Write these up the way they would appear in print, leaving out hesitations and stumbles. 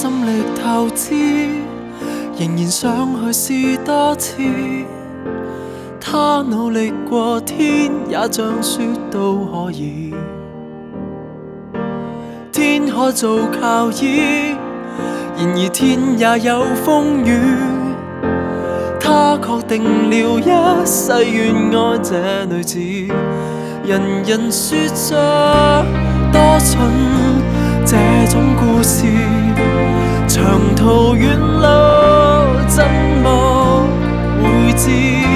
心力透支，仍然想去試多次。他努力過天，也像說都可以。天可做靠倚，然而天也有風雨。他確定了一世願愛這女子，人人說着多蠢這種故事，長途遠路怎麼會知？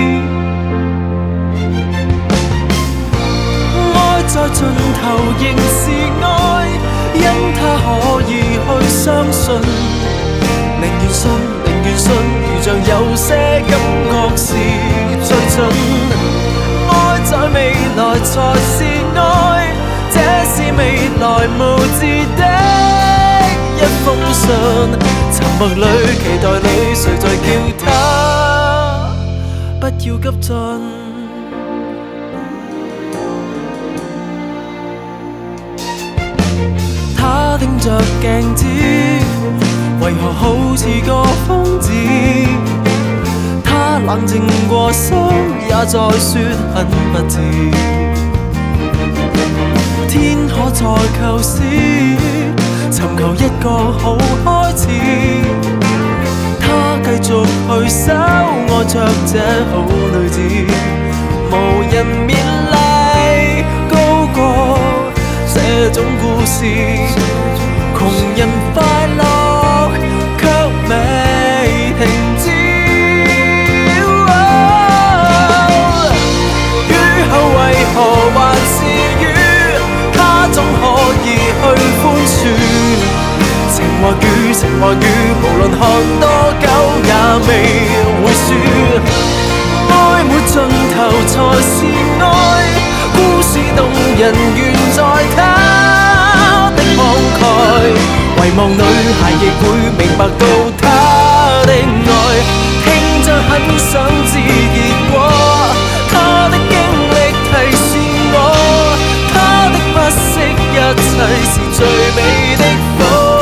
愛在盡頭仍是愛，因他可以去相信。寧願信，寧願信，如像有些感覺是最準。愛在未來才是愛，這是未來無字的一封信。沉默裏，期待裏，誰在叫他不要急進？他盯着鏡子，為何好似個瘋子？他冷靜過心，也在說很不智。天可再構思，尋求一個好開始。他繼續去守，愛着這好女子，無人勉勵高過這種故事。窮人快樂卻未停止。雨後為何還是雨？他總可以去寬恕。情或雨，情或雨，無論看多久也未會輸。愛沒盡頭才是愛，故事動人原在他的慷慨。遺忘女孩亦會明白到他的愛，聽着很想知結果。他的經歷提示我，他的不惜一切是最美的火。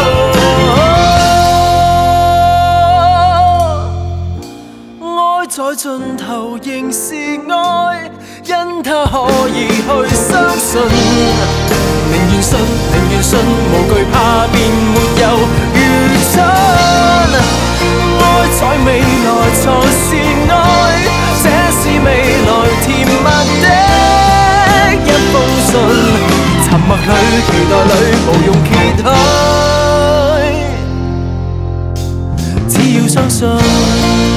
愛在盡頭仍是愛，因他可以去相信。寧願信，寧願信，無懼怕便沒有愚蠢。愛在未來才是愛，這是未來甜蜜的一封信。沉默裏，期待裏，無用揭開，只要相信。